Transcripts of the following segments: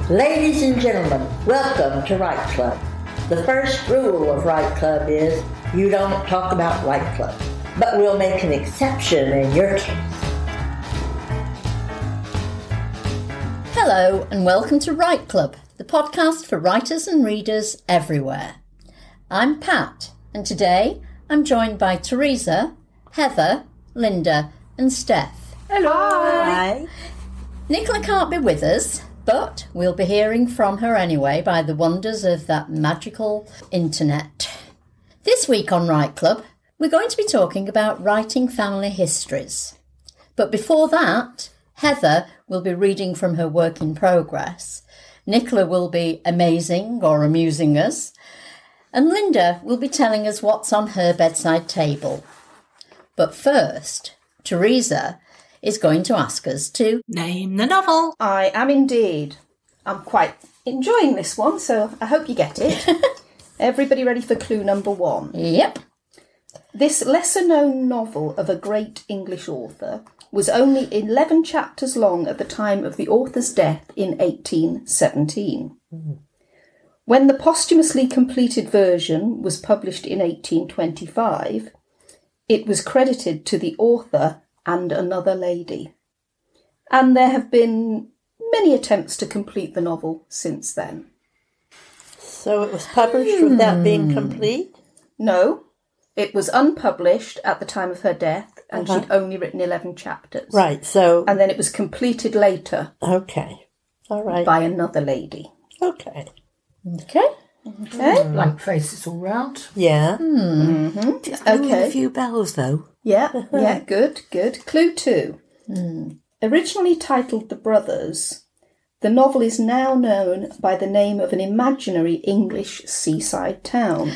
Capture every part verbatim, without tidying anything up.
Ladies and gentlemen, welcome to Write Club. The first rule of Write Club is you don't talk about Write Club, but we'll make an exception in your case. Hello and welcome to Write Club, the podcast for writers and readers everywhere. I'm Pat, and today I'm joined by Teresa, Heather, Linda and Steph. Hello. Hi. Nicola can't be with us, but we'll be hearing from her anyway by the wonders of that magical internet. This week on Write Club, we're going to be talking about writing family histories. But before that, Heather will be reading from her work in progress. Nicola will be amazing or amusing us. And Linda will be telling us what's on her bedside table. But first, Teresa is going to ask us to name the novel. I am indeed. I'm quite enjoying this one, so I hope you get it. Everybody ready for clue number one? Yep. This lesser-known novel of a great English author was only eleven chapters long at the time of the author's death in eighteen seventeen. Mm. When the posthumously completed version was published in eighteen twenty-five, it was credited to the author and another lady. And there have been many attempts to complete the novel since then. So it was published hmm. without being complete? No, it was unpublished at the time of her death, and uh-huh. she'd only written eleven chapters. Right, so... And then it was completed later. Okay, all right. By another lady. Okay. Okay. Okay. Mm. Blank faces all round. Yeah. Mm. Mm-hmm. Just okay. A few bells, though. Yeah, yeah, good, good. Clue two. Mm. Originally titled The Brothers, the novel is now known by the name of an imaginary English seaside town,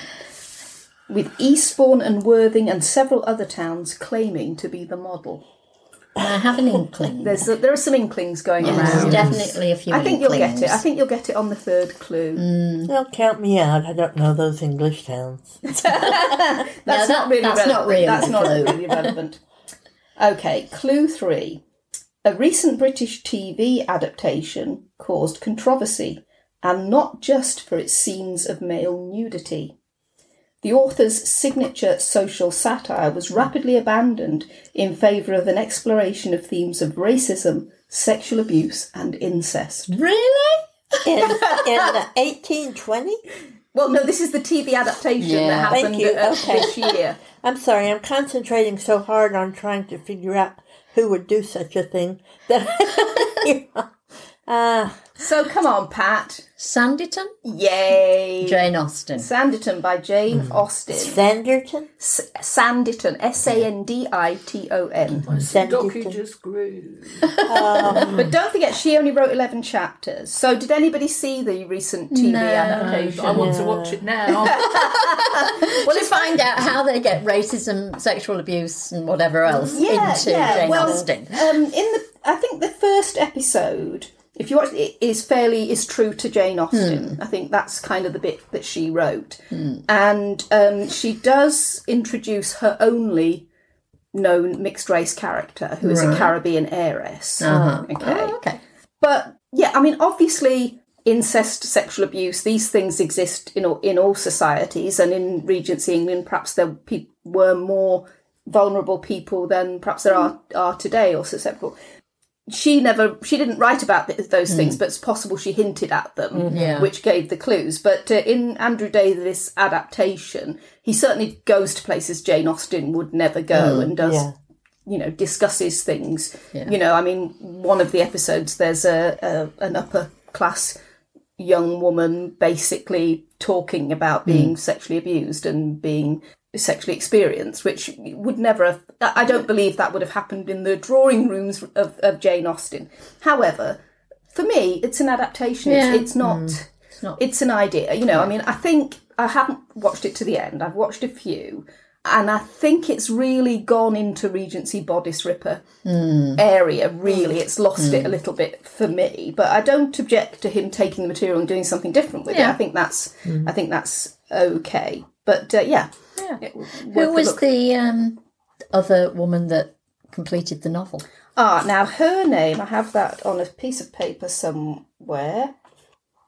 with Eastbourne and Worthing and several other towns claiming to be the model. I have an inkling. There's a, there are some inklings going yes, around. There's definitely a few I think inklings. you'll get it. I think you'll get it on the third clue. Mm. Don't count me out. I don't know those English towns. that's no, that, not really that's relevant. Not really that's not really relevant. Okay, clue three. A recent British T V adaptation caused controversy, and not just for its scenes of male nudity. The author's signature social satire was rapidly abandoned in favour of an exploration of themes of racism, sexual abuse and incest. Really? In, in eighteen twenty? Well, no, this is the T V adaptation yeah. that happened uh, okay. this year. I'm sorry, I'm concentrating so hard on trying to figure out who would do such a thing. That, you know, uh, so come on, Pat. Sanditon? Yay. Jane Austen. Sanditon by Jane mm. Austen. Sanditon? S- Sanditon. S A N D I T O N. My donkey just grew. Um, but don't forget, she only wrote eleven chapters. So did anybody see the recent T V no, adaptation? I want to watch it now. Well, to find out how they get racism, sexual abuse and whatever else yeah, into yeah. Jane well, Austen. Um, in the, I think the first episode... If you watch it, is fairly is true to Jane Austen. Hmm. I think that's kind of the bit that she wrote, hmm. and um, she does introduce her only known mixed race character, who is right. a Caribbean heiress. Uh-huh. Okay, oh, okay, but yeah, I mean, obviously, incest, sexual abuse, these things exist in all, in all societies, and in Regency England, perhaps there pe- were more vulnerable people than perhaps there are are today, or susceptible. She never, she didn't write about those mm. things, but it's possible she hinted at them, mm, yeah. which gave the clues. But uh, in Andrew Davis' adaptation, he certainly goes to places Jane Austen would never go mm, and does, yeah. you know, discusses things. Yeah. You know, I mean, one of the episodes, there's a, a an upper class young woman basically talking about being mm. sexually abused and being sexually experienced, which would never have, I don't believe that would have happened in the drawing rooms of, of Jane Austen. However, for me, it's an adaptation. Yeah. It's, it's not, mm. it's not, it's an idea. You know, I mean, I think I haven't watched it to the end. I've watched a few, and I think it's really gone into Regency bodice ripper mm. area, really. It's lost mm. it a little bit for me, but I don't object to him taking the material and doing something different with yeah. it. I think that's, mm. I think that's okay. But, uh, yeah. Yeah. Who was the um, other woman that completed the novel? Ah, now her name, I have that on a piece of paper somewhere.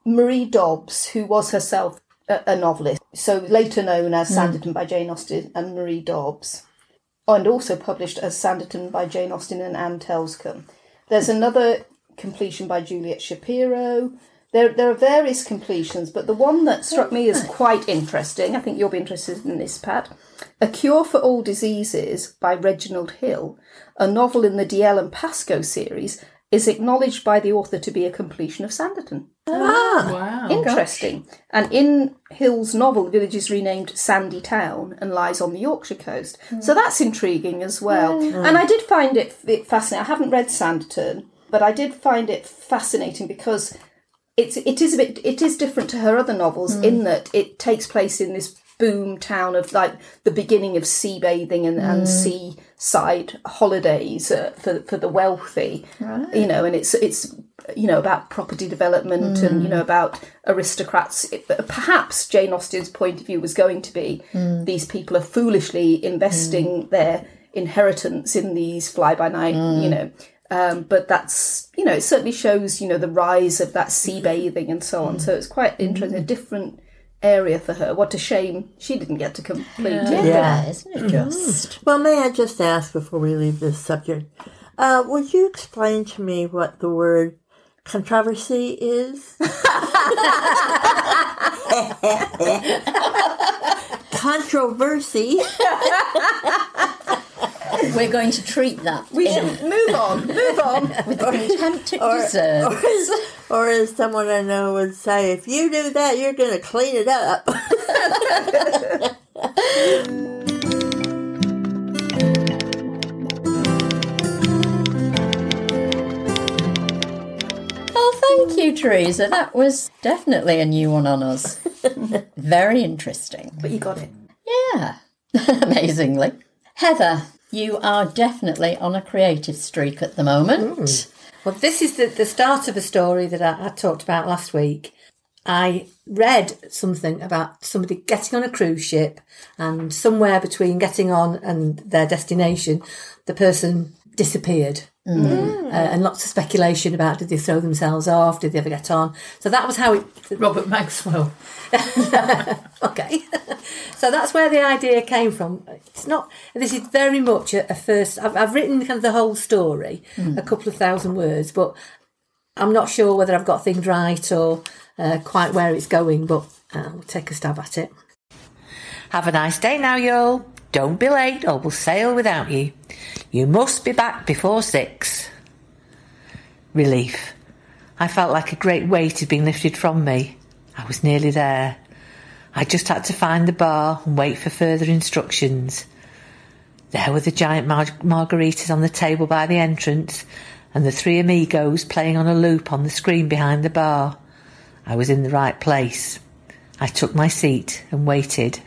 Marie Dobbs, who was herself a, a novelist, so later known as Sanditon by Jane Austen and Marie Dobbs, and also published as Sanditon by Jane Austen and Anne Telscombe. There's another completion by Juliet Shapiro. There, there are various completions, but the one that struck me as quite interesting, I think you'll be interested in this, Pat, A Cure for All Diseases by Reginald Hill, a novel in the Dalziel and Pascoe series, is acknowledged by the author to be a completion of Sanditon. Ah, wow. Interesting. Gosh. And in Hill's novel, the village is renamed Sandy Town and lies on the Yorkshire coast. Mm. So that's intriguing as well. Mm. And I did find it, it fascinating. I haven't read Sanditon, but I did find it fascinating because it's it is a bit it is different to her other novels mm. in that it takes place in this boom town of like the beginning of sea bathing and, mm. and seaside holidays uh, for for the wealthy, right. you know, and it's it's you know about property development mm. and you know about aristocrats. It, perhaps Jane Austen's point of view was going to be mm. these people are foolishly investing mm. their inheritance in these fly by night, mm. you know. Um, but that's, you know, it certainly shows, you know, the rise of that sea bathing and so on. Mm. So it's quite interesting, a different area for her. What a shame she didn't get to complete yeah. it. Yeah, isn't it just? Well, may I just ask before we leave this subject, uh, would you explain to me what the word controversy is? Controversy. We're going to treat that. We should move on, move on. With the contempt it or, deserves. Or as, or as someone I know would say, if you do that, you're going to clean it up. Well, thank you, Teresa. That was definitely a new one on us. Very interesting. But you got it. Yeah, amazingly. Heather, you are definitely on a creative streak at the moment. Mm. Well, this is the, the start of a story that I, I talked about last week. I read something about somebody getting on a cruise ship and somewhere between getting on and their destination, the person disappeared. Mm. Uh, and lots of speculation about did they throw themselves off, did they ever get on. So that was how it... Robert Maxwell. Okay. So that's where the idea came from. It's not... This is very much a, a first... I've, I've written kind of the whole story, mm. a couple of thousand words, but I'm not sure whether I've got things right or uh, quite where it's going, but I'll take a stab at it. Have a nice day now, y'all. Don't be late or we'll sail without you. You must be back before six. Relief. I felt like a great weight had been lifted from me. I was nearly there. I just had to find the bar and wait for further instructions. There were the giant mar- margaritas on the table by the entrance and the three amigos playing on a loop on the screen behind the bar. I was in the right place. I took my seat and waited.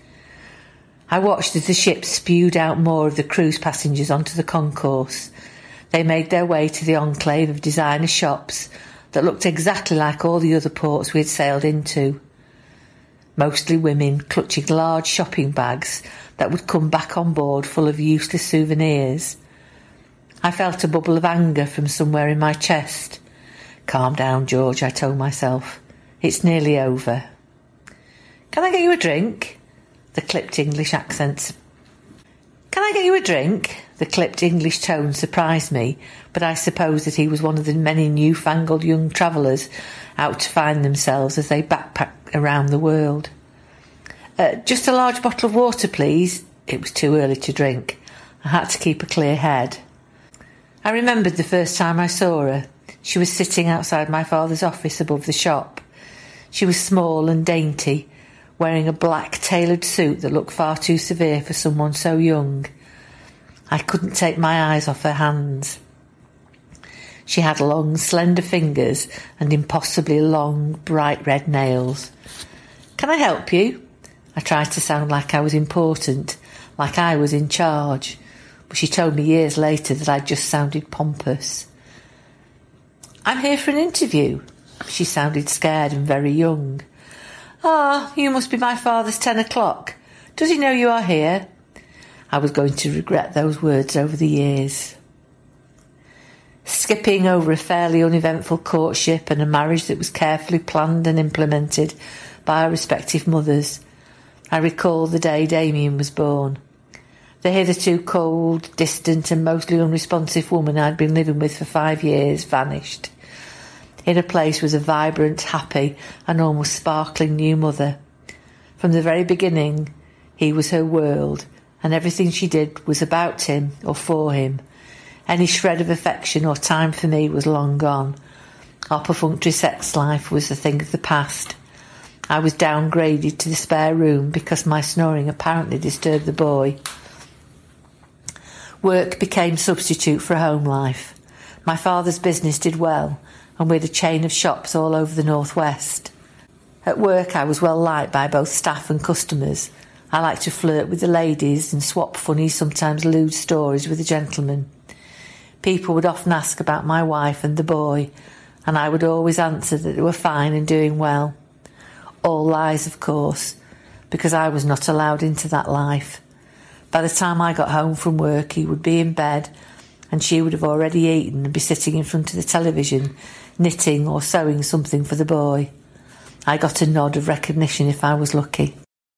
I watched as the ship spewed out more of the cruise passengers onto the concourse. They made their way to the enclave of designer shops that looked exactly like all the other ports we had sailed into. Mostly women clutching large shopping bags that would come back on board full of useless souvenirs. I felt a bubble of anger from somewhere in my chest. Calm down, George, I told myself. It's nearly over. Can I get you a drink? The clipped English accents. Can I get you a drink? The clipped English tone surprised me, but I suppose that he was one of the many newfangled young travellers out to find themselves as they backpacked around the world. Uh, just a large bottle of water, please. It was too early to drink. I had to keep a clear head. I remembered the first time I saw her. She was sitting outside my father's office above the shop. She was small and dainty, wearing a black tailored suit that looked far too severe for someone so young. I couldn't take my eyes off her hands. She had long, slender fingers and impossibly long, bright red nails. Can I help you? I tried to sound like I was important, like I was in charge, but she told me years later that I just sounded pompous. I'm here for an interview. She sounded scared and very young. Ah, you must be my father's ten o'clock. Does he know you are here? I was going to regret those words over the years. skipping over a fairly uneventful courtship and a marriage that was carefully planned and implemented by our respective mothers. I recall the day Damien was born. The hitherto cold, distant and mostly unresponsive woman I'd been living with for five years vanished. In her place was a vibrant, happy and almost sparkling new mother. From the very beginning, he was her world, and everything she did was about him or for him. Any shred of affection or time for me was long gone. Our perfunctory sex life was a thing of the past. I was downgraded to the spare room because my snoring apparently disturbed the boy. Work became substitute for a home life. My father's business did well, and with a chain of shops all over the northwest. At work I was well liked by both staff and customers. I liked to flirt with the ladies and swap funny, sometimes lewd stories with the gentlemen. People would often ask about my wife and the boy, and I would always answer that they were fine and doing well. All lies, of course, because I was not allowed into that life. By the time I got home from work, he would be in bed, and she would have already eaten and be sitting in front of the television, knitting or sewing something for the boy. I got a nod of recognition if I was lucky.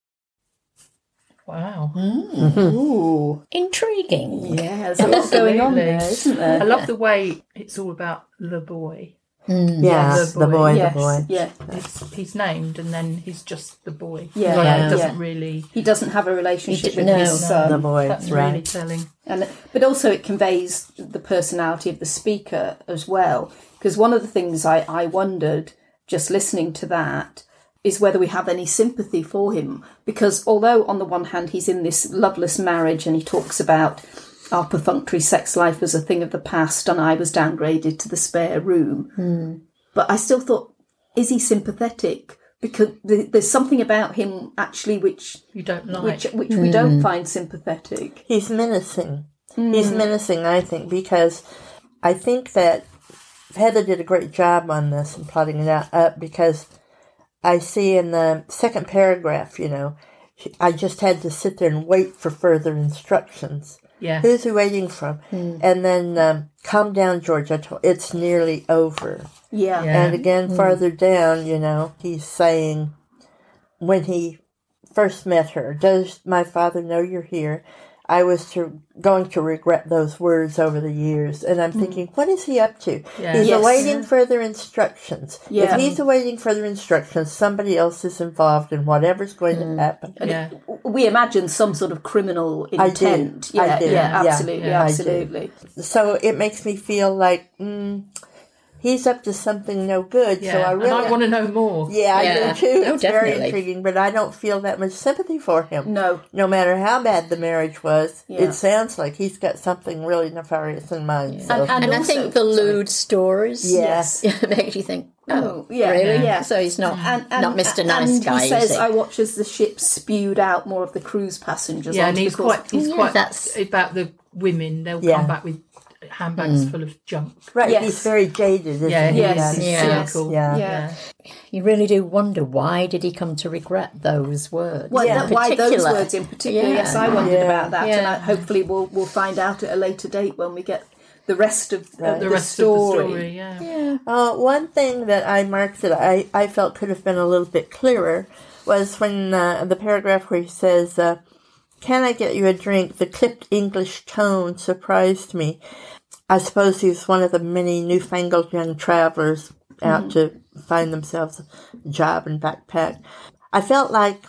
Wow. Mm. Ooh. Intriguing. Yeah, there's a lot going on there, isn't there? I love the way it's all about the boy. Mm. Yes, the the boy. boy, Yes, the boy. yeah. It's, he's named and then he's just the boy. Yeah. Like, Yeah. It doesn't Yeah. really... He doesn't have a relationship He with d- no. his son. The boy, That's right. really telling. And but also it conveys the personality of the speaker as well. Because one of the things I, I wondered, just listening to that, is whether we have any sympathy for him. Because although on the one hand he's in this loveless marriage and he talks about our perfunctory sex life as a thing of the past and I was downgraded to the spare room. Mm. But I still thought, is he sympathetic? Because th- there's something about him actually which You don't like. which which we don't find sympathetic. He's menacing. He's menacing, I think, because I think that Heather did a great job on this and plotting it out up because I see in the second paragraph, you know, I just had to sit there and wait for further instructions. Yeah. Who's he waiting from? And then, um, calm down, George. I told, it's nearly over. Yeah. Yeah. And again, farther down, you know, he's saying, when he first met her, does my father know you're here? I was to, going to regret those words over the years. And I'm thinking, what is he up to? Yeah. He's Yes. awaiting further instructions. Yeah. If he's awaiting further instructions, somebody else is involved in whatever's going to happen. Yeah. We imagine some sort of criminal I intent. do. I Yeah, do. yeah, Yeah. absolutely, Yeah. I do. absolutely. So it makes me feel like, mm, he's up to something no good. Yeah. So I really... and I want to know more. Yeah, I Yeah. do too. Oh, It's very definitely. intriguing, but I don't feel that much sympathy for him. No. No matter how bad the marriage was, Yeah. it sounds like he's got something really nefarious in mind. So. And- and- And I also- think the lewd stories Yes. makes you think, oh, Oh, yeah, really? yeah. So he's not, And, and, not Mister Nice and Guy, he says, is he? I watch as the ship spewed out more of the cruise passengers. Yeah, and onto he's the course. quite, he's Yeah, quite that's- about the women. They'll Yeah. come back with handbags full of junk. right, Yes. he's very jaded, isn't Yeah, he? he Yes. is. He's Yeah. cynical. Yeah. Yeah. You really do wonder, why did he come to regret those words? Well, Yeah. that- why those Particular. words in particular? Yeah. Yes, I wondered Yeah. about that, and Yeah. I, hopefully we'll we'll find out at a later date when we get the rest of, of Right. The the, rest story. of the story, yeah. Uh, one thing that I marked that I, I felt could have been a little bit clearer was when uh, the paragraph where he says, uh, can I get you a drink? The clipped English tone surprised me. I suppose he was one of the many newfangled young travelers out to find themselves a job and backpack. I felt like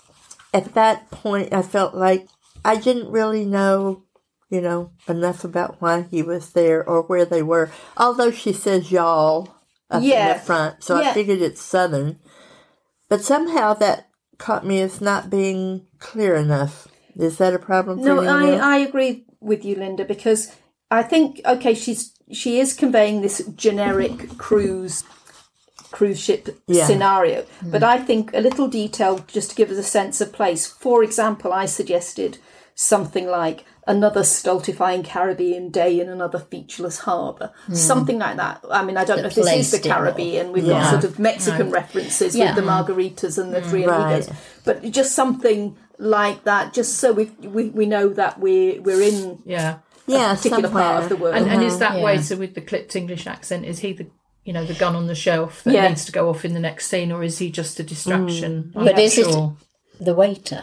at that point, I felt like I didn't really know, you know, enough about why he was there or where they were. Although she says y'all up Yeah. in the front, so Yeah. I figured it's Southern. But somehow that caught me as not being clear enough. Is that a problem for No, you? I, Neil? I agree with you, Linda, because I think okay, she's she is conveying this generic cruise cruise ship Yeah. scenario, but I think a little detail just to give us a sense of place. For example, I suggested something like another stultifying Caribbean day in another featureless harbour, something like that. I mean, I don't know if this is the placed it. Caribbean. We've Yeah. got sort of Mexican references Yeah. with the margaritas and the three Right. amigos, but just something like that, just so we we, we know that we're we're in Yeah. Yeah, a particular part somewhere. of the world. And, and is that Yeah. waiter with the clipped English accent, is he the, you know, the gun on the shelf that Yeah. needs to go off in the next scene, or is he just a distraction? I'm But not is sure. it the waiter?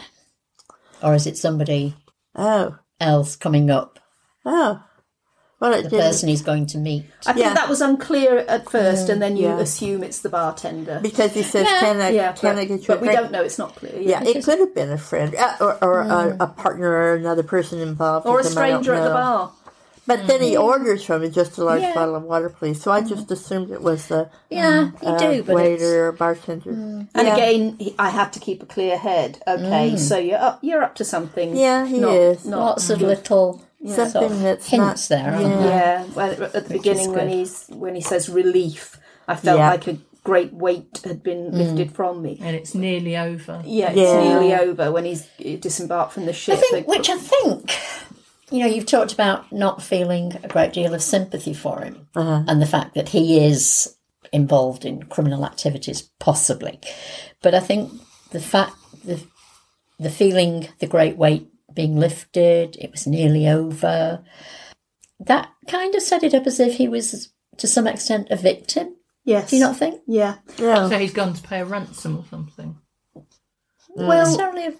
Or is it somebody Oh, else coming up? oh. Well, it The didn't, person he's going to meet? I think Yeah. that was unclear at first, and then you Yeah. assume it's the bartender. because he says, Yeah. "Can I? yeah, can but, I get you but a we drink?" don't know. It's not clear. Yeah, Yeah. it could have been a friend uh, or, or a, a partner or another person involved, Or a with him, I don't stranger at the know. bar. But then he orders from him just a large Yeah. bottle of water, please. So I just assumed it was the Yeah, you uh, do, but it's, waiter or bartender. And Yeah. again, he, I had to keep a clear head. Okay, so you're up, you're up to something. Yeah, he not, is. Not, lots of little Something sort of that's hints not- there, aren't yeah. there? yeah. Well, at the Which beginning, is when good. he's when he says relief, I felt Yeah. like a great weight had been lifted from me. And it's nearly over. Yeah, it's Yeah. nearly over when he's disembarked from the ship. I think, They- which I think, you know, you've talked about not feeling a great deal of sympathy for him and the fact that he is involved in criminal activities, possibly. But I think the fact, the, the feeling, the great weight being lifted, it was nearly over, that kind of set it up as if he was, to some extent, a victim. yes, Do you not think? Yeah. Yeah. So he's gone to pay a ransom or something. Well, Necessarily.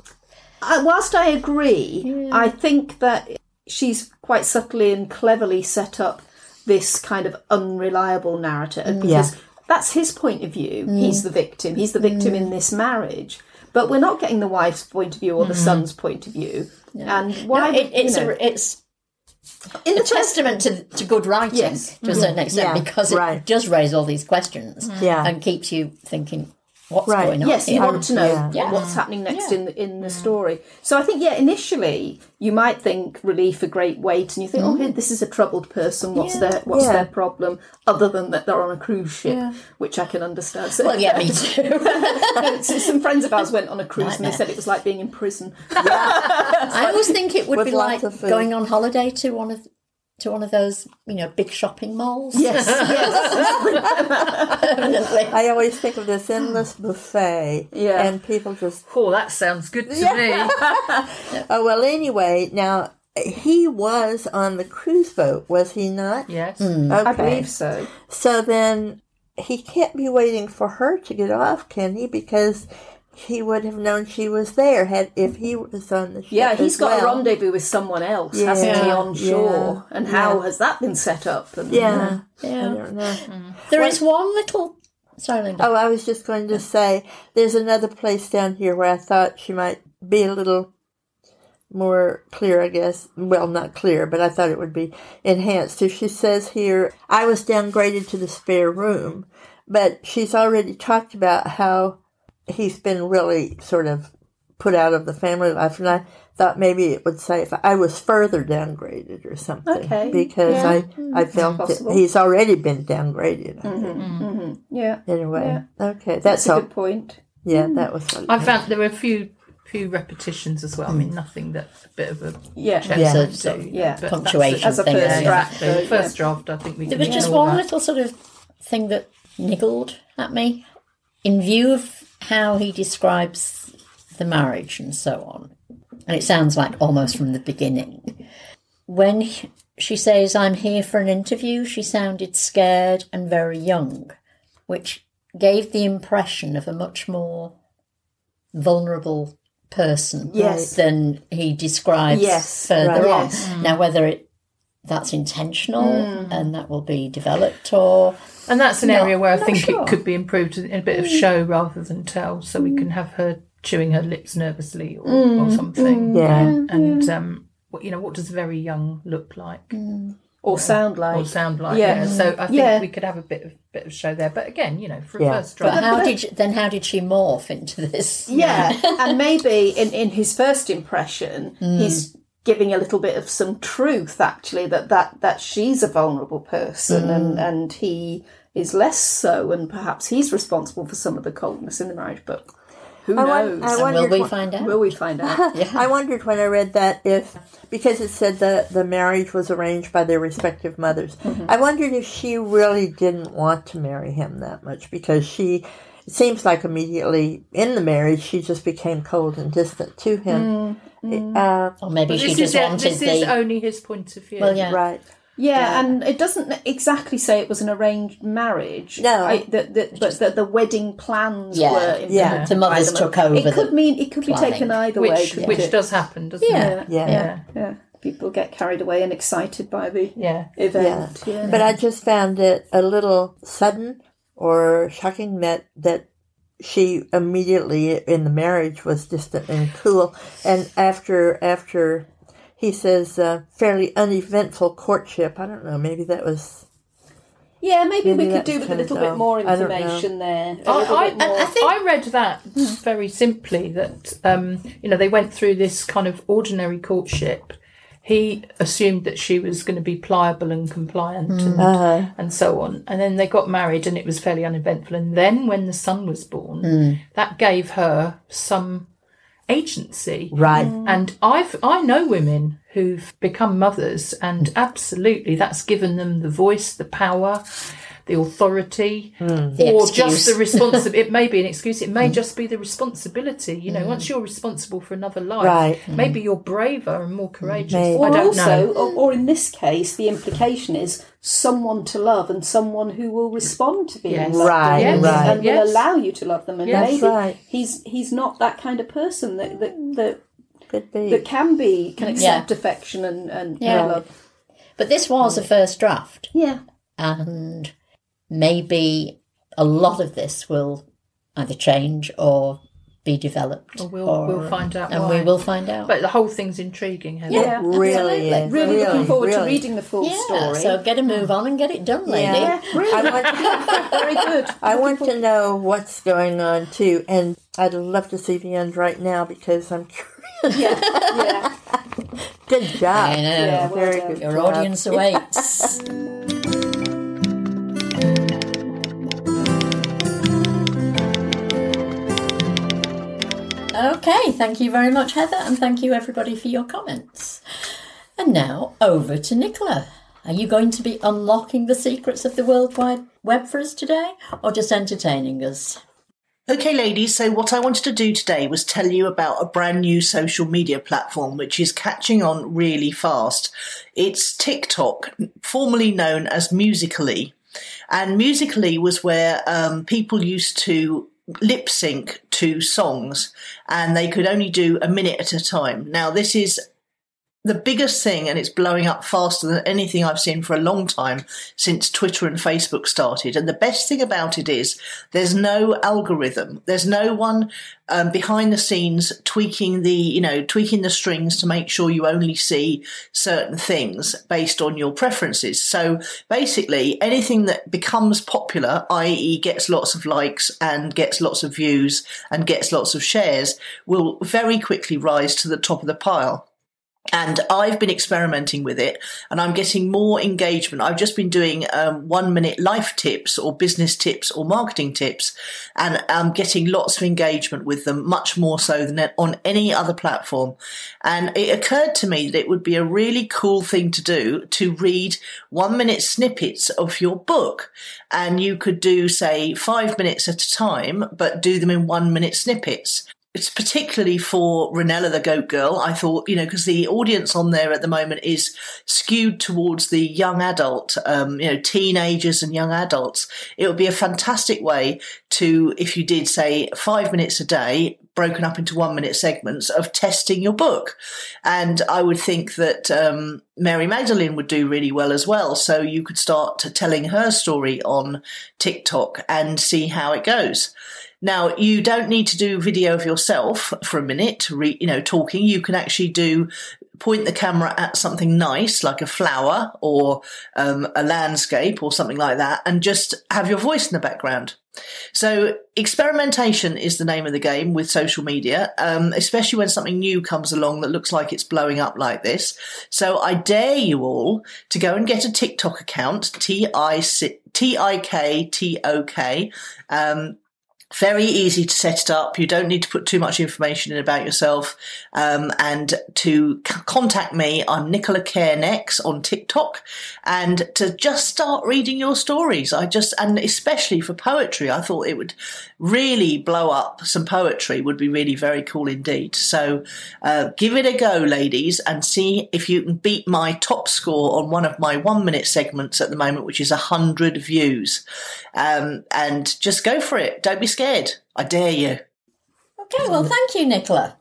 I, whilst I agree, I think that she's quite subtly and cleverly set up this kind of unreliable narrative because that's his point of view. He's the victim. He's the victim in this marriage. But we're not getting the wife's point of view or the son's point of view. And why? No, it, it's you know, a, it's in a the first, testament to, to good writing Yes. to a certain extent Yeah, because it right. does raise all these questions Yeah. and keeps you thinking, what's Right. going on yes, you here? want to know Yeah. Yeah. what's happening next in the in the story. So I think, yeah, initially you might think relief a great weight, and you think, oh, here, this is a troubled person. What's their what's Yeah. their problem? Other than that, they're on a cruise ship, which I can understand. So, Well, yeah, me too. so some friends of ours went on a cruise, and they said it was like being in prison. I always think it would With be lots like of food. going on holiday to one of to one of those, you know, big shopping malls. Yes, yes, Permanently. I always think of this endless buffet, Yeah. and people just. Oh, that sounds good to me. Oh well. Anyway, now he was on the cruise boat, was he not? Yes. Hmm. Okay. I believe so. So then he can't be waiting for her to get off, can he? Because he would have known she was there had if he was on the ship. Yeah, he's as got a well. rendezvous with someone else, Yeah. hasn't he, on Yeah. shore? And how Yeah. has that been set up? And, Yeah, I Yeah. don't know. There is one little. Sorry, Linda. Oh, I was just going to say, there's another place down here where I thought she might be a little more clear, I guess. Well, not clear, but I thought it would be enhanced. So she says here, I was downgraded to the spare room, but she's already talked about how he's been really sort of put out of the family life, and I thought maybe it would say if I was further downgraded or something, Okay, because yeah. I I felt that possible. he's already been downgraded. I think. yeah, Anyway, okay, that's that's a all. good point. Yeah, that was. What I found there were a few few repetitions as well. I mean, nothing that's a bit of a Yeah, check Yeah. to So, do, yeah. but Punctuation that's As a thing. first yeah, yeah. draft, exactly. though, First draft, I think we There can was just ignore one that. little sort of thing that niggled at me. In view of how he describes the marriage and so on, and it sounds like almost from the beginning, when he- she says, I'm here for an interview, she sounded scared and very young, which gave the impression of a much more vulnerable person Yes. than he describes Yes, further right. on. Yes. Now, whether it that's intentional and that will be developed, or And that's an Not- area where I not think sure. it could be improved in a bit of show rather than tell, so we can have her chewing her lips nervously or, or something. Yeah. And, and um, what, you know, what does very young look like Or sound like. or sound like? Yeah. Yeah. So I think Yeah. we could have a bit of bit of show there. But again, you know, for Yeah. a first but draft, how did you, then how did she morph into this? Yeah, and maybe in, in his first impression, Hmm. he's giving a little bit of some truth, actually, that, that, that she's a vulnerable person Hmm. and, and he is less so, and perhaps he's responsible for some of the coldness in the marriage, but who I won- knows? I And wondered will we what- find out? Will we find out? I wondered when I read that if, because it said that the marriage was arranged by their respective mothers, I wondered if she really didn't want to marry him that much because she, it seems like immediately in the marriage she just became cold and distant to him. Mm, uh, or maybe she this just is, wanted this the... is only his point of view. Well, yeah. Right. Yeah, Yeah. and it doesn't exactly say it was an arranged marriage. No. I, that, that, but that the wedding plans Yeah. were implemented Yeah. The mothers by them. took over It could the mean it could be planning. taken either way. which couldn't which it? does happen, doesn't Yeah. it? Yeah. yeah, yeah. People get carried away and excited by the Yeah. event. Yeah, But I just found it a little sudden or shocking that that she immediately in the marriage was distant and cool, and after after he says uh, fairly uneventful courtship. I don't know. Maybe that was. yeah. Maybe, Maybe we could that's do with a kind little of bit dumb. more I don't know. information there. A I, little I, bit more. I think- I read that very simply that um, you know they went through this kind of ordinary courtship. He assumed that she was going to be pliable and compliant and, Uh-huh. and so on. And then they got married and it was fairly uneventful. And then when the son was born, that gave her some agency. Right. And I've I know women who've become mothers and absolutely that's given them the voice, the power, the authority, The or excuse. just the responsibility. It may be an excuse. It may just be the responsibility. You know, once you're responsible for another life, Right. maybe you're braver and more courageous. Maybe. I Or don't also, know. or, or in this case, the implication is someone to love and someone who will respond to being Yes. loved Right, and, right. and Yes. will allow you to love them. And Yes. maybe Right. he's he's not that kind of person that that that, Could be. that can be can accept Yeah. affection and and Yeah. and love. But this was a first draft, Yeah. and maybe a lot of this will either change or be developed. Or we'll- or- we'll find out And why. we will find out. But the whole thing's intriguing, Heather. Yeah. really absolutely. is. Really, looking Really, forward to really. reading the full yeah, story. so get a move on and get it done, lady. Yeah. I want, Very good. I want to know what's going on too, and I'd love to see the end right now because I'm curious. Yeah, yeah. Good job. I know. Yeah, well Very done. good Your job. audience awaits. Okay, thank you very much, Heather, and thank you everybody for your comments. And now over to Nicola. Are you going to be unlocking the secrets of the World Wide Web for us today, or just entertaining us? Okay, ladies, so what I wanted to do today was tell you about a brand new social media platform which is catching on really fast. It's TikTok, formerly known as Musical.ly. And Musical.ly was where um, people used to lip sync to songs, and they could only do a minute at a time. Now, this is the biggest thing, and it's blowing up faster than anything I've seen for a long time since Twitter and Facebook started. And the best thing about it is there's no algorithm. There's no one um, behind the scenes tweaking the, you know, tweaking the strings to make sure you only see certain things based on your preferences. So basically anything that becomes popular, that is gets lots of likes and gets lots of views and gets lots of shares, will very quickly rise to the top of the pile. And I've been experimenting with it and I'm getting more engagement. I've just been doing um, one minute life tips or business tips or marketing tips, and I'm getting lots of engagement with them, much more so than on any other platform. And it occurred to me that it would be a really cool thing to do to read one minute snippets of your book. And you could do, say, five minutes at a time, but do them in one minute snippets. It's particularly for Ranella the Goat Girl. I thought, you know, because the audience on there at the moment is skewed towards the young adult, um, you know, teenagers and young adults. It would be a fantastic way to, if you did, say, five minutes a day, broken up into one minute segments of testing your book. And I would think that um, Mary Magdalene would do really well as well. So you could start telling her story on TikTok and see how it goes. Now, you don't need to do video of yourself for a minute, re, you know, talking. You can actually do point the camera at something nice, like a flower or um, a landscape or something like that, and just have your voice in the background. So experimentation is the name of the game with social media, um, especially when something new comes along that looks like it's blowing up like this. So I dare you all to go and get a TikTok account, T I K T O K, um, Very easy to set it up. You don't need to put too much information in about yourself. Um, and to c- contact me, I'm Nicola Carenex on TikTok, and to just start reading your stories. I just, and especially for poetry, I thought it would really blow up. Some poetry would be really very cool indeed. So uh, give it a go, ladies, and see if you can beat my top score on one of my one minute segments at the moment, which is a hundred views. Um, and just go for it. Don't be scared. I dare you. Okay, well, thank you, Nicola.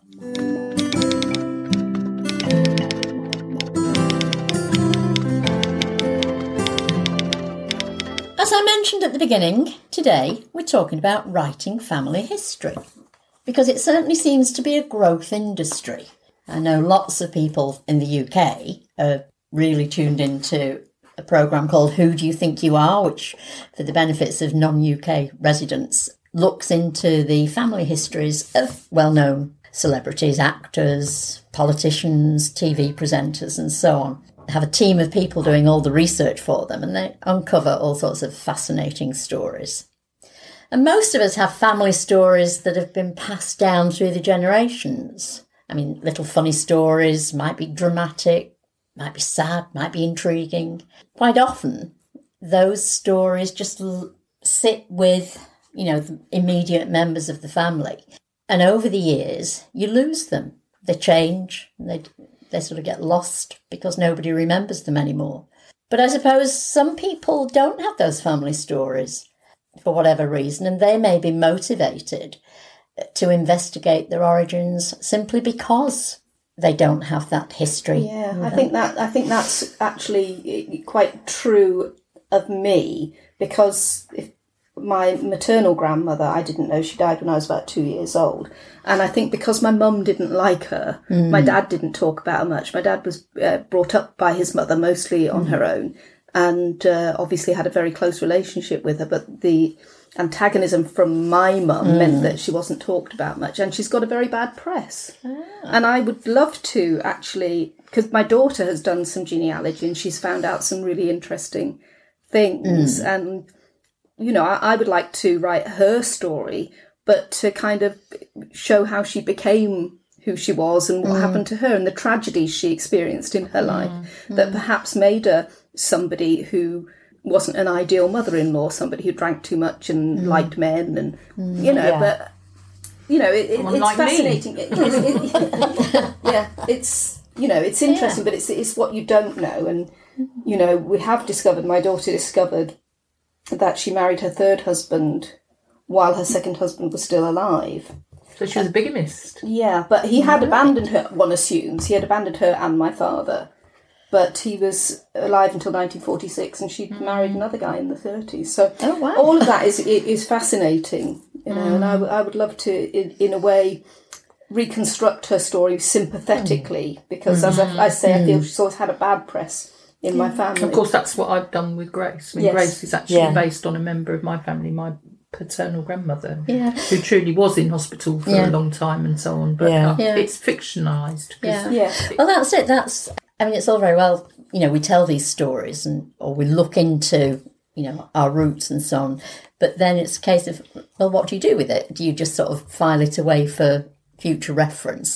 As I mentioned at the beginning, today we're talking about writing family history, because it certainly seems to be a growth industry. I know lots of people in the U K are really tuned into a programme called Who Do You Think You Are, which, for the benefits of non-U K residents, looks into the family histories of well-known celebrities, actors, politicians, T V presenters, and so on. They have a team of people doing all the research for them, and they uncover all sorts of fascinating stories. And most of us have family stories that have been passed down through the generations. I mean, little funny stories, might be dramatic, might be sad, might be intriguing. Quite often, those stories just l- sit with, you know, the immediate members of the family. And over the years, you lose them. They change, they they sort of get lost because nobody remembers them anymore. But I suppose some people don't have those family stories for whatever reason, and they may be motivated to investigate their origins simply because they don't have that history. Yeah, I think that I think that's actually quite true of me, because if my maternal grandmother, I didn't know, she died when I was about two years old. And I think because my mum didn't like her, mm. my dad didn't talk about her much. My dad was uh, brought up by his mother, mostly on mm. her own, and uh, obviously had a very close relationship with her. But the antagonism from my mum mm. meant that she wasn't talked about much, and she's got a very bad press. Ah. And I would love to actually, because my daughter has done some genealogy and she's found out some really interesting things. Mm. And you know, I, I would like to write her story, but to kind of show how she became who she was and what mm. happened to her and the tragedies she experienced in her life mm. that perhaps made her somebody who wasn't an ideal mother-in-law, somebody who drank too much and mm. liked men and, mm. you know, yeah. but, you know, it, it, it's like fascinating. It, it, it, yeah, it's, you know, it's interesting, yeah. but it's it's what you don't know. And, you know, we have discovered, my daughter discovered that she married her third husband while her second husband was still alive. So she was a bigamist. Yeah, but he had abandoned her, one assumes. He had abandoned her and my father. But he was alive until nineteen forty-six, and she'd mm. married another guy in the thirties. So oh, wow. all of that is is fascinating, you know, mm. and I, w- I would love to, in, in a way, reconstruct her story sympathetically, mm. because, mm. as I, I say, mm. I feel she's always had a bad press in my family. Of course, that's what I've done with Grace. I mean, yes. Grace is actually yeah. based on a member of my family, my paternal grandmother, yeah. who truly was in hospital for yeah. a long time and so on. But yeah. Uh, yeah. it's fictionalised. Yeah. yeah. Well, that's it. That's. I mean, it's all very well, you know, we tell these stories and or we look into, you know, our roots and so on. But then it's a case of, well, what do you do with it? Do you just sort of file it away for future reference?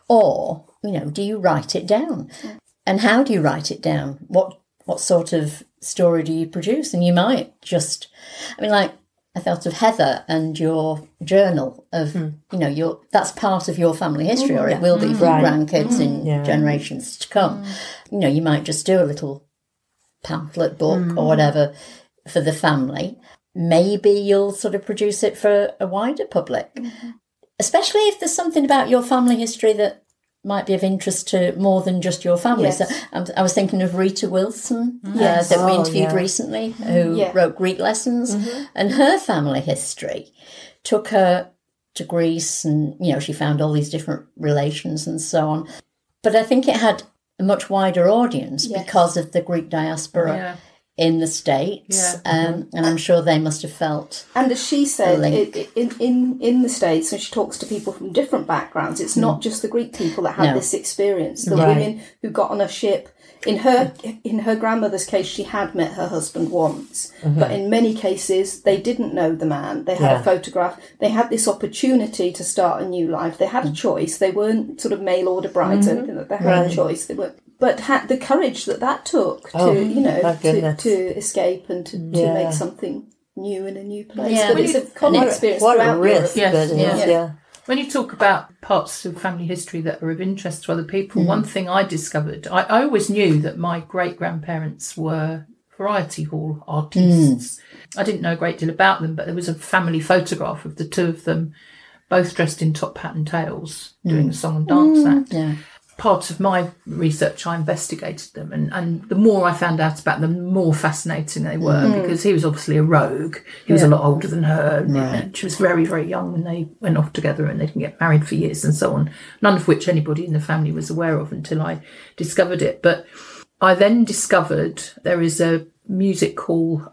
Or, you know, do you write it down? Yeah. And how do you write it down? What what sort of story do you produce? And you might just, I mean, like, I thought of Heather and your journal of, mm. you know, your that's part of your family history, or it will be for right. grandkids mm. in yeah. generations to come. Mm. You know, you might just do a little pamphlet book mm. or whatever for the family. Maybe you'll sort of produce it for a wider public, mm-hmm. especially if there's something about your family history that might be of interest to more than just your family. Yes. So um, I was thinking of Rita Wilson, yes. uh, that we interviewed oh, yeah. recently, who yeah. wrote Greek lessons, mm-hmm. and her family history took her to Greece, and, you know, she found all these different relations and so on. But I think it had a much wider audience yes. because of the Greek diaspora yeah. in the States, yeah. um, and I'm sure they must have felt. And as she said, it, in in in the States, when she talks to people from different backgrounds, it's mm. not just the Greek people that had no. this experience. The right. women who got on a ship in her in her grandmother's case, she had met her husband once, mm-hmm. but in many cases they didn't know the man. They had yeah. a photograph. They had this opportunity to start a new life. They had a choice. They weren't sort of mail order brides mm-hmm. or anything like that. They had right. a choice. They were, but had the courage that that took to oh, you know to, to escape and to, yeah. to make something new in a new place. Yeah. But it's a common experience what throughout a risk Europe. Yes, yeah. yeah. yeah. When you talk about parts of family history that are of interest to other people, mm. one thing I discovered, I, I always knew that my great-grandparents were variety hall artists. Mm. I didn't know a great deal about them, but there was a family photograph of the two of them, both dressed in top hat and tails, mm. doing a song and dance mm. act. Yeah. Part of my research, I investigated them, and, and the more I found out about them, the more fascinating they were, mm. because he was obviously a rogue. He was yeah. a lot older than her. Right. She was very, very young when they went off together, and they didn't get married for years and so on, none of which anybody in the family was aware of until I discovered it. But I then discovered there is a music hall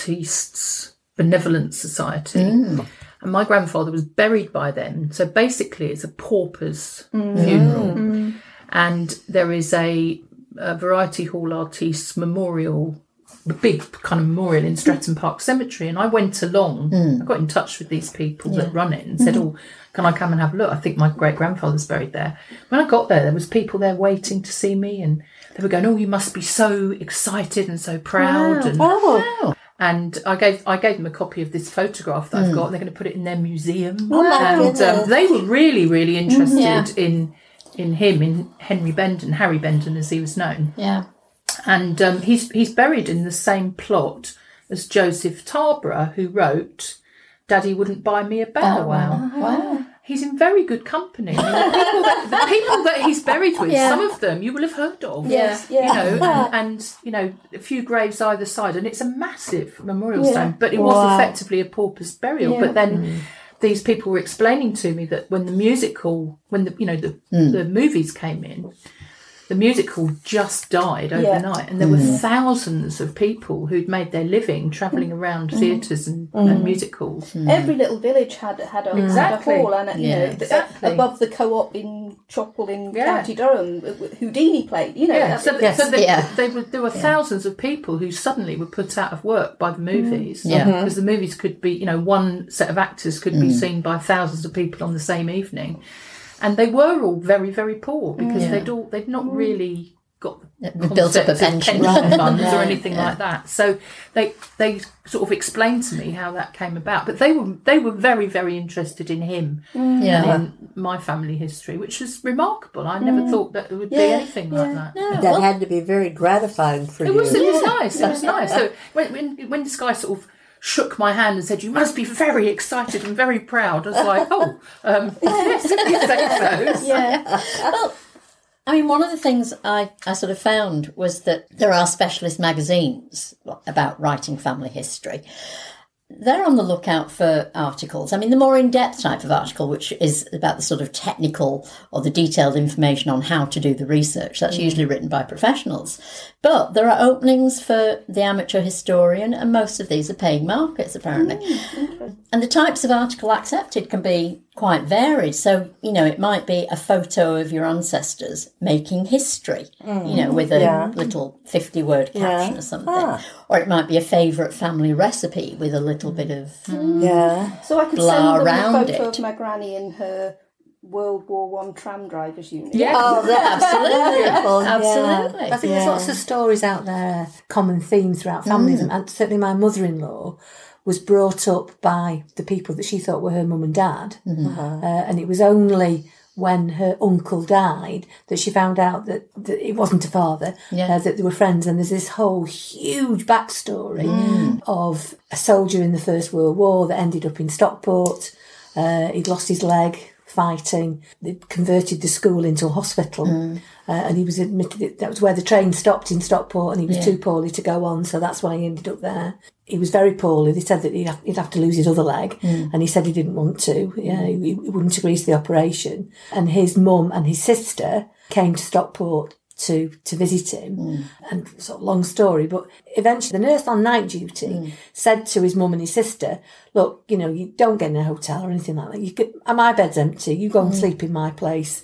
artists benevolent society. Mm. And my grandfather was buried by them. So basically it's a pauper's mm. funeral. Mm. And there is a, a Variety Hall Artists memorial, the big kind of memorial in Stratton Park Cemetery. And I went along, mm. I got in touch with these people yeah. that run it and said, mm-hmm. oh, can I come and have a look? I think my great-grandfather's buried there. When I got there, there was people there waiting to see me, and they were going, oh, you must be so excited and so proud. Wow. And, wow. and I gave I gave them a copy of this photograph that mm. I've got, and they're going to put it in their museum. Oh, and um, they were really, really interested yeah. in... in him, in Henry Bendon, Harry Bendon as he was known. Yeah. And um, he's he's buried in the same plot as Joseph Tarboro, who wrote Daddy Wouldn't Buy Me a Bow Oh, Wow. wow. He's in very good company. I mean, the, people that, the people that he's buried with, Yeah. some of them you will have heard of. Yes, yeah. You know, and, and, you know, a few graves either side, and it's a massive memorial Yeah. stone, but it was Wow. effectively a pauper's burial. Yeah. But then these people were explaining to me that when the musical, when the, you know, the, Mm. the movies came in, the musical just died Yeah. overnight, and there were thousands of people who'd made their living travelling around theatres and, and music halls. Every little village had had a, Exactly. had a hall, and you Yeah, know, th- exactly. above the co-op in Choppel in Yeah. County Durham, Houdini played. You know, Yeah, that's- so, Yes, so they, yeah. they were, there were thousands of people who suddenly were put out of work by the movies. Yeah. Because the movies could be, you know, one set of actors could be seen by thousands of people on the same evening. And they were all very, very poor because Yeah. they'd all they'd not really got the built up a concept of pension. pension funds or Right, anything yeah. like that. So they they sort of explained to me how that came about. But they were they were very, very interested in him Yeah. and in my family history, which was remarkable. I never thought that there would be Yeah, anything like that. No, That well, had to be very gratifying for It you. was, it was nice. It was nice. So when, when when this guy sort of shook my hand and said, "You must be very excited and very proud," I was like, "Oh, um, yes, if you say so." yeah. well, I mean, one of the things I, I sort of found was that there are specialist magazines about writing family history. They're on the lookout for articles. I mean, the more in-depth type of article, which is about the sort of technical or the detailed information on how to do the research, that's usually written by professionals. But there are openings for the amateur historian, and most of these are paying markets, apparently. Mm, and the types of article accepted can be quite varied. So, you know, it might be a photo of your ancestors making history, mm, you know, with a yeah. little fifty-word caption Yeah. or something. Ah. Or it might be a favourite family recipe with a little bit of... Yeah. So I could Blah send them around a photo it. of my granny in her World War One tram drivers unit. Yeah. Oh, that's Absolutely. wonderful. Yeah. Absolutely. I think there's lots of stories out there, common themes throughout families, and, and certainly my mother-in-law was brought up by the people that she thought were her mum and dad, uh, and it was only when her uncle died that she found out that, that it wasn't a father, Yeah. uh, that they were friends, and there's this whole huge backstory of a soldier in the First World War that ended up in Stockport. Uh, he'd lost his leg fighting. They converted the school into a hospital, uh, and he was admitted. That was where the train stopped in Stockport, and he was Yeah. too poorly to go on, so that's why he ended up there. He was very poorly. They said that he'd have, he'd have to lose his other leg, and he said he didn't want to. Yeah, he, he wouldn't agree to the operation. And his mum and his sister came to Stockport to to visit him, and sort of long story, but eventually the nurse on night duty said to his mum and his sister, "Look, you know, you don't get in a hotel or anything like that. You could, my bed's empty. You go and sleep in my place."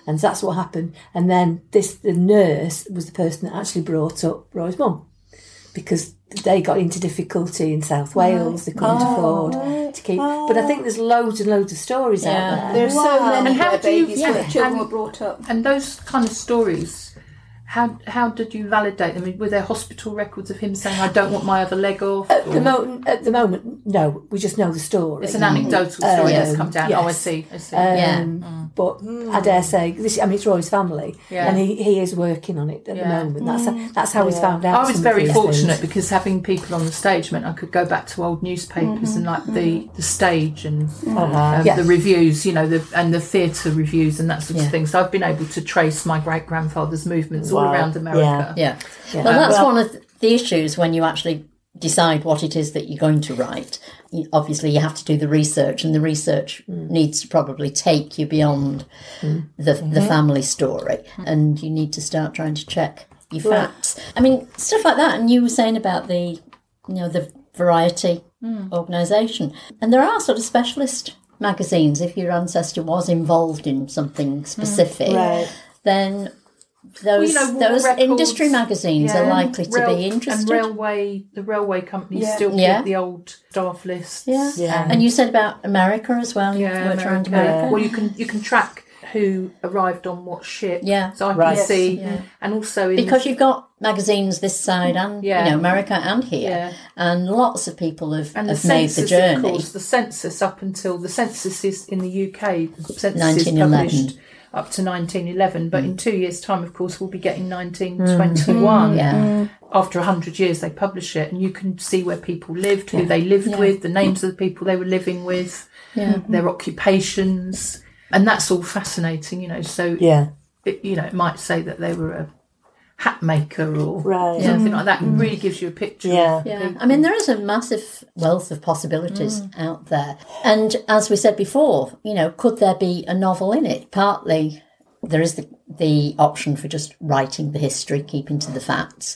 And that's what happened. And then this, the nurse was the person that actually brought up Roy's mum, because they got into difficulty in South Wales. They couldn't Oh, afford right. to keep. Oh. But I think there's loads and loads of stories Yeah. out there. There's so Wow. many And how where do you- babies, yeah, where children and- were brought up. And those kind of stories, how how did you validate them? Were there hospital records of him saying, "I don't want my other leg off"? At the or- moment, at the moment, no. We just know the story. It's an anecdotal story Um, that's come down. yes. Oh, I see. I see. Um, Yeah. But I dare say, this, I mean, it's Roy's family, Yeah. and he, he is working on it at Yeah. the moment. That's that's how he's found out. I was some of very these fortunate things. because having people on the stage meant I could go back to old newspapers and like the, the stage and um, Yeah. the reviews, you know, the and the theatre reviews and that sort Yeah. of thing. So I've been able to trace my great grandfather's movements all Wow. around America. Yeah. Yeah. Well, that's Well- one of the issues when you actually decide what it is that you're going to write. You- Obviously, you have to do the research, and the research needs to probably take you beyond the the family story, and you need to start trying to check your facts. I mean, stuff like that. And you were saying about the, you know, the Variety organisation, and there are sort of specialist magazines. If your ancestor was involved in something specific, Right. then those you know, war those records, industry magazines are Yeah. likely to Rail- be interested. And railway, the railway companies Yeah. still Yeah. keep the old staff lists. Yeah. Yeah. And you said about America as well. You Yeah, worked around America. America. Well, you can you can track who arrived on what ship. Yeah. So I can Right. see, Yeah. and also in Because you've got magazines this side and Yeah. you know America and here, Yeah. and lots of people have, and the have made census, the journey. of course, the census up until the census is in the U K. The census is nineteen eleven. published up to nineteen eleven, but in two years' time, of course, we'll be getting nineteen twenty-one. Yeah. After a hundred years, they publish it, and you can see where people lived, who they lived Yeah. with, the names of the people they were living with, Yeah. their occupations, and that's all fascinating. You know, so Yeah. it, you know, it might say that they were a hat maker or Right. something like that. It really gives you a picture. Yeah. Of Yeah, people. I mean, there is a massive wealth of possibilities out there. And as we said before, you know, could there be a novel in it? Partly there is the, the option for just writing the history, keeping to the facts.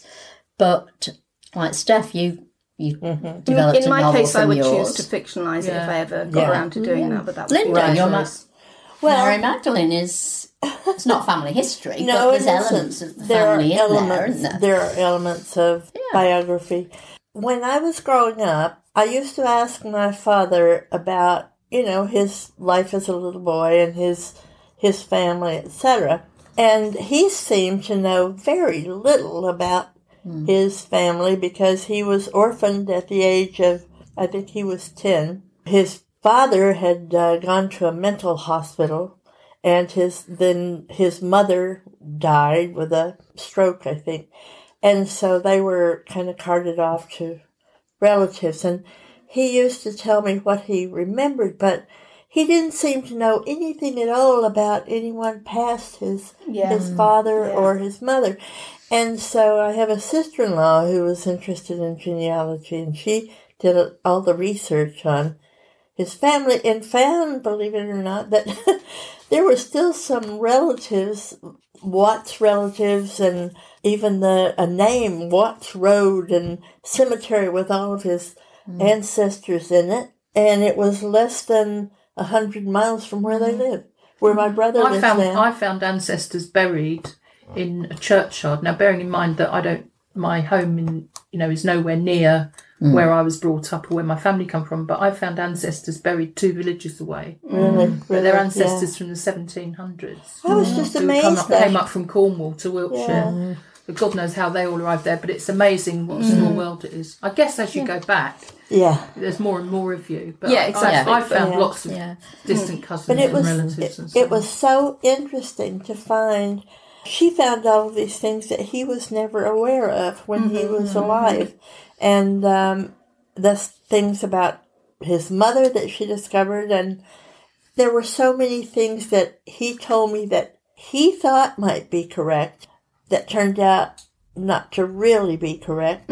But like Steph, you you developed In a my novel case, I from would yours. choose to fictionalise it Yeah. if I ever got Yeah. around to doing that. But that would Linda, be my your ma- choice. Well, Mary Magdalene is, it's not family history, no, but there's it isn't. elements of the There are family in elements. there, isn't there? There are elements of biography. When I was growing up, I used to ask my father about, you know, his life as a little boy and his his family, et cetera. And he seemed to know very little about his family because he was orphaned at the age of, I think he was ten. His father had uh, gone to a mental hospital, and his then his mother died with a stroke, I think. And so they were kind of carted off to relatives. And he used to tell me what he remembered, but he didn't seem to know anything at all about anyone past his Yeah. his father Yeah. or his mother. And so I have a sister-in-law who was interested in genealogy, and she did all the research on his family and found, believe it or not, that there were still some relatives, Watts relatives, and even the a name, Watts Road, and cemetery with all of his ancestors in it. And it was less than a hundred miles from where they lived, where my brother I lives found now. I found ancestors buried in a churchyard. Now, bearing in mind that I don't, my home in you know is nowhere near where I was brought up or where my family come from, but I found ancestors buried two villages away. Really, But really, they're yeah. ancestors from the seventeen hundreds. I was just Who amazed come up, that came up from Cornwall to Wiltshire. But God knows how they all arrived there. But it's amazing what a small world it is. I guess as you go back, yeah. there's more and more of you. But Yeah, I- exactly. I, I found Yeah. lots of Yeah. distant cousins But it and was relatives it, and so it was so interesting to find. She found all of these things that he was never aware of when he was alive, and um, the things about his mother that she discovered, and there were so many things that he told me that he thought might be correct that turned out not to really be correct.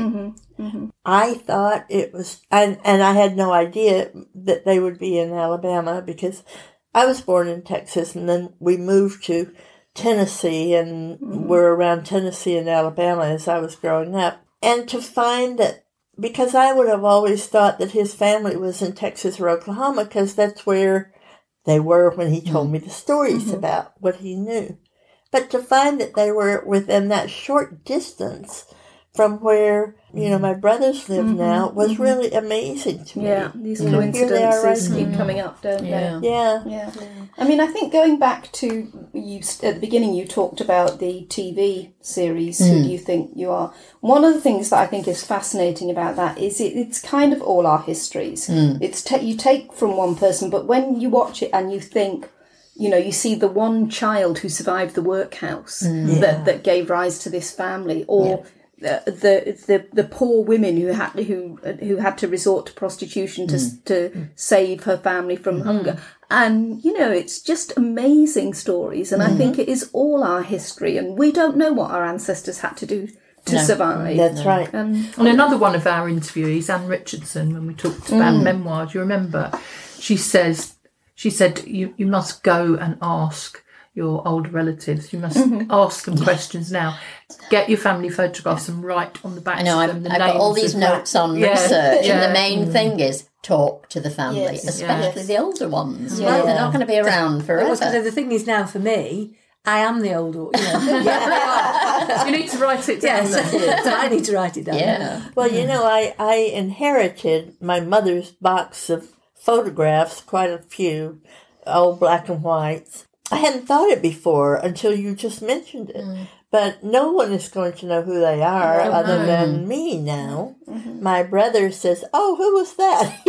I thought it was, and, and I had no idea that they would be in Alabama because I was born in Texas and then we moved to Tennessee and we're around Tennessee and Alabama as I was growing up. And to find that, because I would have always thought that his family was in Texas or Oklahoma because that's where they were when he told Mm. me the stories Mm-hmm. about what he knew. But to find that they were within that short distance from where, you know, my brothers live Mm-hmm. now was really amazing to me. Yeah, these You know, here they are coincidences right keep now. coming up, don't Yeah. they? Yeah. Yeah. I mean, I think going back to you at the beginning, you talked about the T V series. Who do you think you are? One of the things that I think is fascinating about that is it, it's kind of all our histories. It's ta- you take from one person, but when you watch it and you think, you know, you see the one child who survived the workhouse that, that gave rise to this family, or the, the the the poor women who had who who had to resort to prostitution to to save her family from hunger. And you know, it's just amazing stories, and I think it is all our history, and we don't know what our ancestors had to do to No. survive. That's right. And And another one of our interviewees, Anne Richardson, when we talked about memoir, do you remember? She says, she said, you, you must go and ask your older relatives. You must ask them questions now. Get your family photographs and write on the back I know, of I've, them the I've got names all these of- notes on Yeah, research, yeah. and the main thing is talk to the family, Yes, especially yes. the older ones. Yeah. Well, they're not going to be around It was, forever. the thing is now for me, I am the older, you know. You need to write it down. Yes, then. so I need to write it down. Yeah. Well, you know, I, I inherited my mother's box of photographs, quite a few, old black and whites. I hadn't thought it before until you just mentioned it. But no one is going to know who they are other than me now. My brother says, "Oh, who was that?"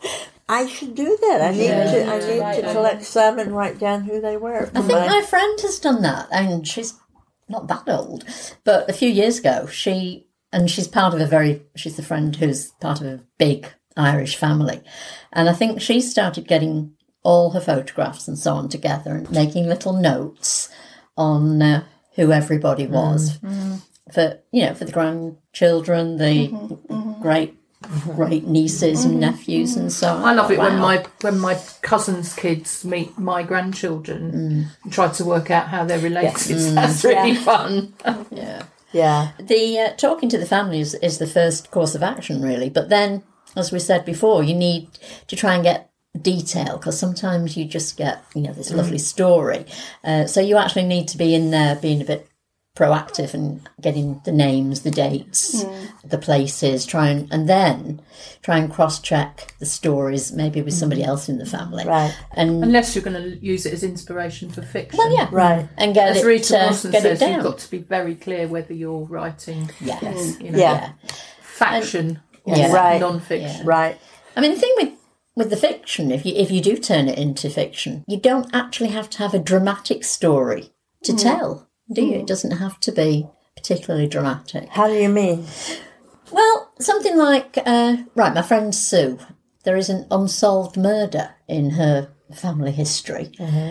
I should do that. I need Yeah. to. I need Right. to collect some and write down who they were. I think my friend has done that, and she's not that old, but a few years ago, she and she's part of a very she's the friend who's part of a big Irish family, and I think she started getting all her photographs and so on together and making little notes on uh, who everybody was for you know for the grandchildren, the great great nieces and nephews and so on. I love it when Wow. my when my cousins' kids meet my grandchildren and try to work out how they're related. That's really fun. yeah. Yeah. The uh, talking to the family is, is the first course of action, really. But then, as we said before, you need to try and get detail, because sometimes you just get, you know, this lovely story. Uh, so you actually need to be in there being a bit proactive and getting the names, the dates, the places, try and, and then try and cross-check the stories, maybe with somebody else in the family. Right. And, Unless you're going to use it as inspiration for fiction. well, yeah. Right. And get As it, Rita uh, Wilson get it says, you've down. got to be very clear whether you're writing Yes. you know, Yeah. faction or Yeah. Right. non-fiction. Right. I mean, the thing with with the fiction, if you if you do turn it into fiction, you don't actually have to have a dramatic story to tell, do you? It doesn't have to be particularly dramatic. How do you mean? Well, something like, uh, right, my friend Sue, there is an unsolved murder in her family history,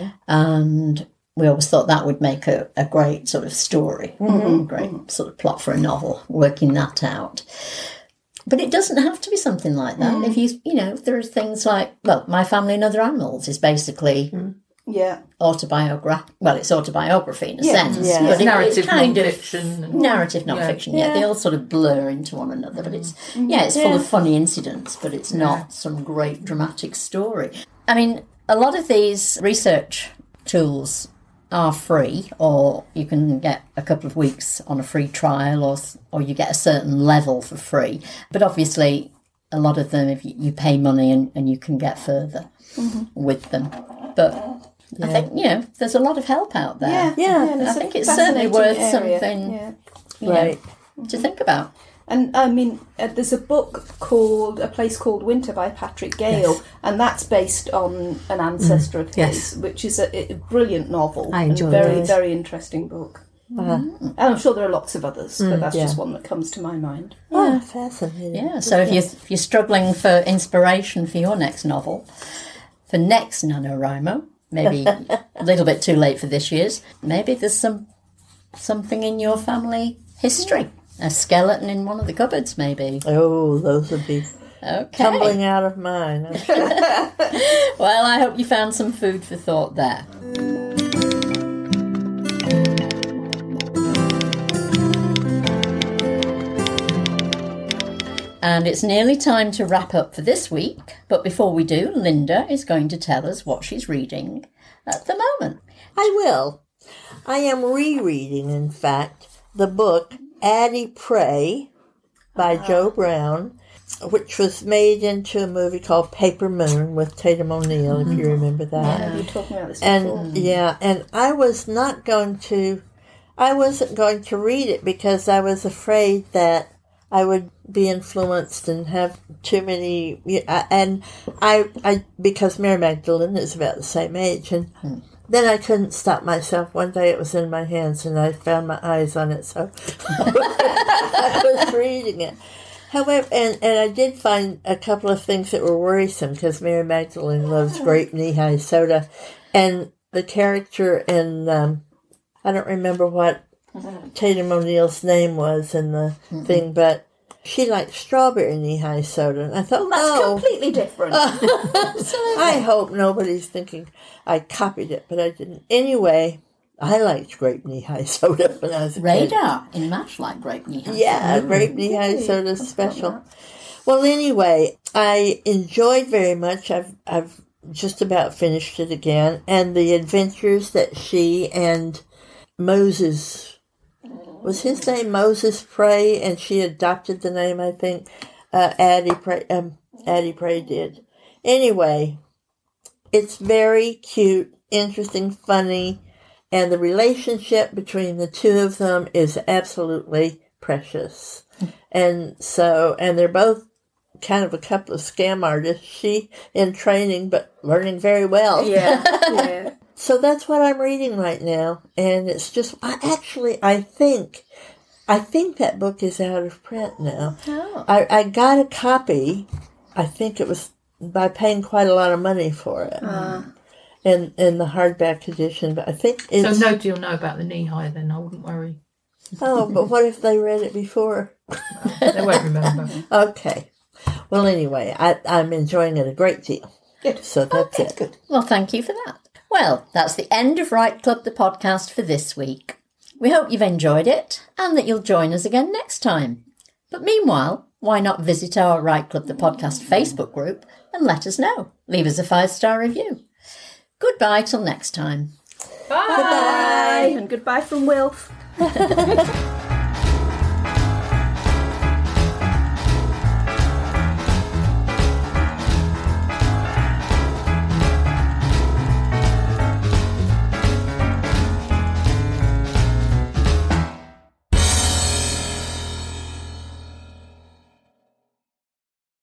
and we always thought that would make a, a great sort of story, a great sort of plot for a novel, working that out. But it doesn't have to be something like that. If you, you know, there are things like, well, My Family and Other Animals is basically yeah, autobiography. Well, it's autobiography in a Yeah. sense, Yeah. but it, Narrative it's kind of non-fiction and- narrative non-fiction. Yeah. Yeah. They all sort of blur into one another, but it's yeah, it's full of funny incidents, but it's not some great dramatic story. I mean, a lot of these research tools are free, or you can get a couple of weeks on a free trial, or or you get a certain level for free. But obviously, a lot of them, if you, you pay money and, and you can get further with them. But I think, you know, there's a lot of help out there. yeah, Yeah. and I a think it's certainly fascinating worth area. something Yeah. you know, Right. to think about. And I mean, uh, there's a book called A Place Called Winter by Patrick Gale, and that's based on an ancestor of his, Yes. which is a, a brilliant novel. I and enjoyed very, it. very interesting book. Uh, And I'm sure there are lots of others, but that's yeah. just one that comes to my mind. Oh, fascinating. Yeah, so if you're, if you're struggling for inspiration for your next novel, for next NaNoWriMo, maybe a little bit too late for this year's, maybe there's some something in your family history. A skeleton in one of the cupboards, maybe. Oh, those would be Okay. tumbling out of mine. I'm sure. Well, I hope you found some food for thought there. And it's nearly time to wrap up for this week. But before we do, Linda is going to tell us what she's reading at the moment. I will. I am rereading, in fact, the book Addie Pray by uh, Joe Brown, which was made into a movie called Paper Moon with Tatum O'Neal, mm-hmm. if you remember that. Yeah, we were talking about this and, before. Yeah, and I was not going to, I wasn't going to read it because I was afraid that I would be influenced and have too many, and I, I because Mary Magdalene is about the same age, and hmm. then I couldn't stop myself. One day it was in my hands, and I found my eyes on it, so I was reading it. However, and, and I did find a couple of things that were worrisome, because Mary Magdalene loves grape knee-high soda, and the character in, um, I don't remember what Tatum O'Neal's name was in the mm-hmm. thing, but she liked strawberry knee-high soda. And I thought, well, that's oh, completely different. I hope nobody's thinking I copied it, but I didn't. Anyway, I liked grape knee-high soda when I was a Radar kid. In MASH like grape knee-high Yeah, soda. grape knee-high soda special. Well, anyway, I enjoyed very much. I've I've just about finished it again, and the adventures that she and Moses. Was his name Moses Pray, and she adopted the name, I think, uh, Addie Pray, um, Addie Pray did. Anyway, it's very cute, interesting, funny, and the relationship between the two of them is absolutely precious. And so, and they're both kind of a couple of scam artists. She in training, but learning very well. Yeah, yeah. So that's what I'm reading right now, and it's just, I actually, I think, I think that book is out of print now. Oh. I, I got a copy, I think it was by paying quite a lot of money for it, uh. in, in the hardback edition, but I think it's... So nobody will know about the knee-high then, I wouldn't worry. Oh, but what if they read it before? Well, they won't remember. Okay. Well, anyway, I, I'm enjoying it a great deal. Good. So that's okay, it. Good. Well, thank you for that. Well, that's the end of Right Club, the podcast for this week. We hope you've enjoyed it and that you'll join us again next time. But meanwhile, why not visit our Right Club, the podcast Facebook group and let us know. Leave us a five-star review. Goodbye till next time. Bye. Goodbye. And goodbye from Wilf.